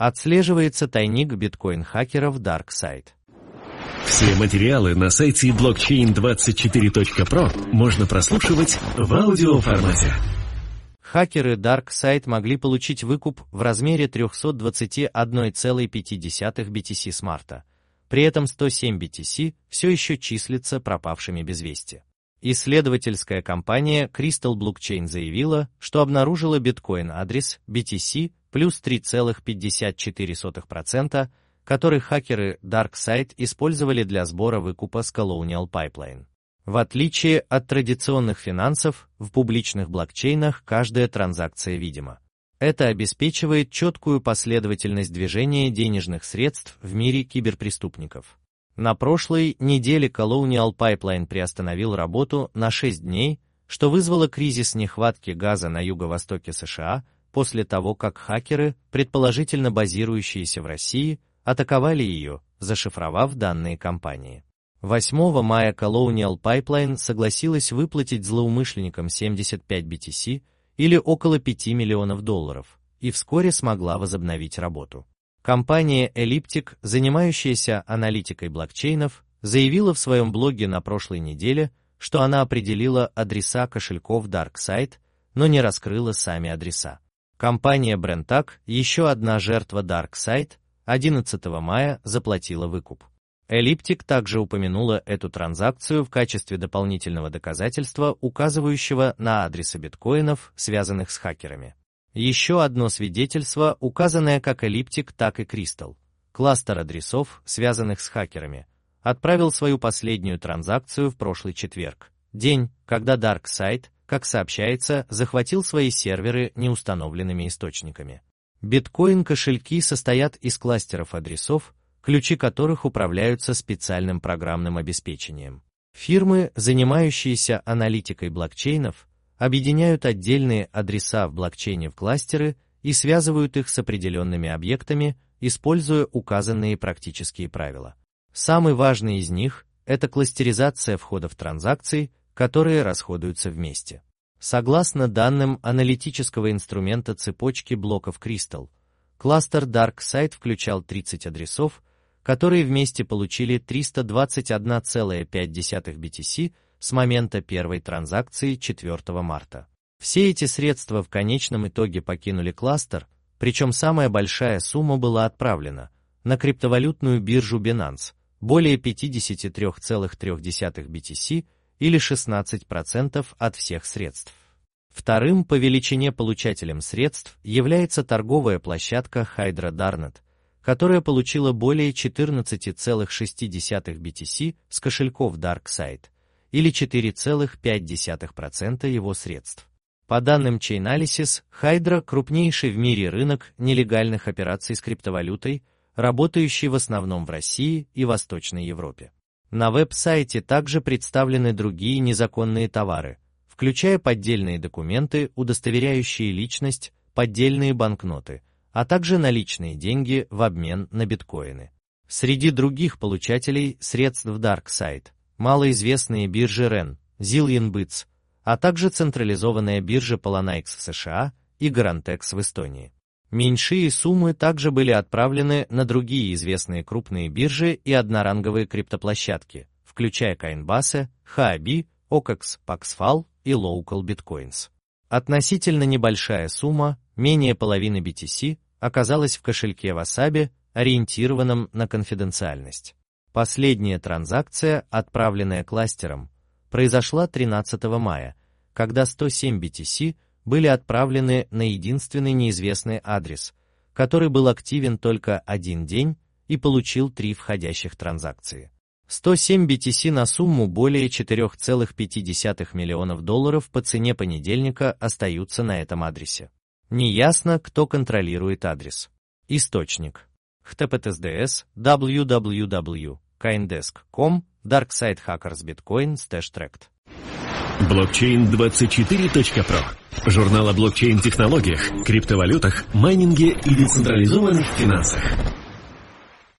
Отслеживается тайник биткоин-хакеров DarkSide. Все материалы на сайте blockchain24.pro можно прослушивать в аудиоформате. Хакеры DarkSide могли получить выкуп в размере 321,5 BTC с марта. При этом 107 BTC все еще числится пропавшими без вести. Исследовательская компания Crystal Blockchain заявила, что обнаружила биткоин-адрес BTC плюс 3,54%, который хакеры DarkSide использовали для сбора выкупа с Colonial Pipeline. В отличие от традиционных финансов, в публичных блокчейнах каждая транзакция видима. Это обеспечивает четкую последовательность движения денежных средств в мире киберпреступников. На прошлой неделе Colonial Pipeline приостановил работу на 6 дней, что вызвало кризис нехватки газа на юго-востоке США после того, как хакеры, предположительно базирующиеся в России, атаковали ее, зашифровав данные компании. 8 мая Colonial Pipeline согласилась выплатить злоумышленникам 75 BTC или около $5 миллионов, и вскоре смогла возобновить работу. Компания Elliptic, занимающаяся аналитикой блокчейнов, заявила в своем блоге на прошлой неделе, что она определила адреса кошельков DarkSide, но не раскрыла сами адреса. Компания Brentag, еще одна жертва DarkSide, 11 мая заплатила выкуп. Elliptic также упомянула эту транзакцию в качестве дополнительного доказательства, указывающего на адресы биткоинов, связанных с хакерами. Еще одно свидетельство, указанное как Elliptic, так и Crystal, кластер адресов, связанных с хакерами, отправил свою последнюю транзакцию в прошлый четверг, день, когда DarkSide, как сообщается, захватил свои серверы неустановленными источниками. Биткоин-кошельки состоят из кластеров адресов, ключи которых управляются специальным программным обеспечением. Фирмы, занимающиеся аналитикой блокчейнов, объединяют отдельные адреса в блокчейне в кластеры и связывают их с определенными объектами, используя указанные практические правила. Самый важный из них – это кластеризация входов транзакций, которые расходуются вместе. Согласно данным аналитического инструмента цепочки блоков Crystal, кластер DarkSide включал 30 адресов, которые вместе получили 321,5 BTC с момента первой транзакции 4 марта. Все эти средства в конечном итоге покинули кластер, причем самая большая сумма была отправлена на криптовалютную биржу Binance, более 53,3 BTC или 16% от всех средств. Вторым по величине получателем средств является торговая площадка Hydra Darnet, которая получила более 14,6 BTC с кошельков DarkSide, или 4,5% его средств. По данным Chainalysis, Hydra – крупнейший в мире рынок нелегальных операций с криптовалютой, работающий в основном в России и Восточной Европе. На веб-сайте также представлены другие незаконные товары, включая поддельные документы, удостоверяющие личность, поддельные банкноты, а также наличные деньги в обмен на биткоины. Среди других получателей средств DarkSide малоизвестные биржи REN, Zillion Bits, а также централизованная биржа Poloniex в США и Garantex в Эстонии. Меньшие суммы также были отправлены на другие известные крупные биржи и одноранговые криптоплощадки, включая Coinbase, Huobi, OKEX, Paxful и Local Bitcoins. Относительно небольшая сумма, менее половины BTC, оказалась в кошельке Wasabi, ориентированном на конфиденциальность. Последняя транзакция, отправленная кластером, произошла 13 мая, когда 107 BTC были отправлены на единственный неизвестный адрес, который был активен только один день и получил 3 входящих транзакции. 107 BTC на сумму более $4,5 миллионов по цене понедельника остаются на этом адресе. Неясно, кто контролирует адрес. Источник. https www.coindesk.com DarkSide Hackers Bitcoin Stash Tracked. Blockchain24.pro. Журнал о блокчейн-технологиях, криптовалютах, майнинге и децентрализованных финансах.